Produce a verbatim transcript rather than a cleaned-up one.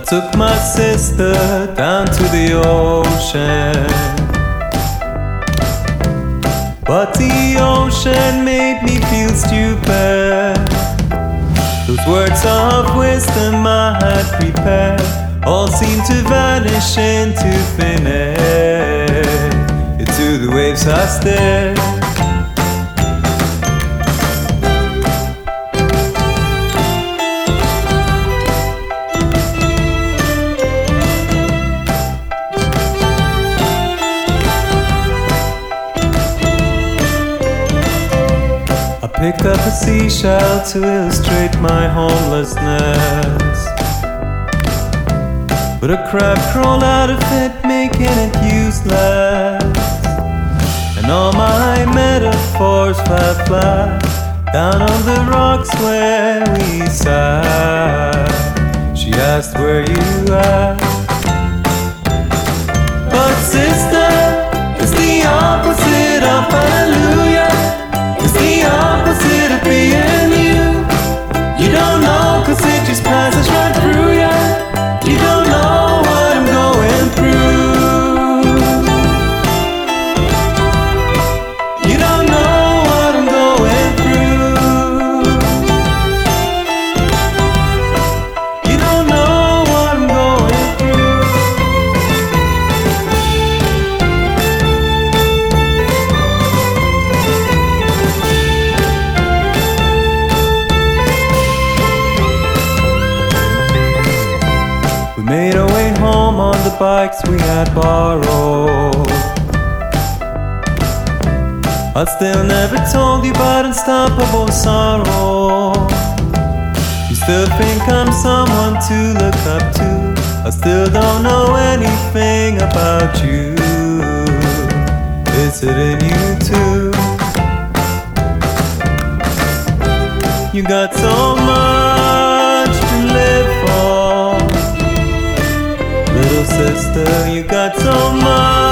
took my sister down to the ocean, but the ocean made me feel stupid. Those words of wisdom I had prepared all seemed to vanish into thin air. Into the waves I stared. I picked up a seashell to illustrate my homelessness, but a crab crawled out of it, making it useless. And all my metaphors fell flat down on the rocks where we sat. She asked where you at, but sister, it's the opposite of hallelujah. It's the opposite of being you. You don't know, cause it just passes right through ya. You don't know what I'm going through. You don't know what I'm going through. You don't know what I'm going through. We made our way home on the bikes we had borrowed. I still never told you about unstoppable sorrow. You still think I'm someone to look up to. I still don't know anything about you. Is it in you too? You got so much to live for, little sister, you got so much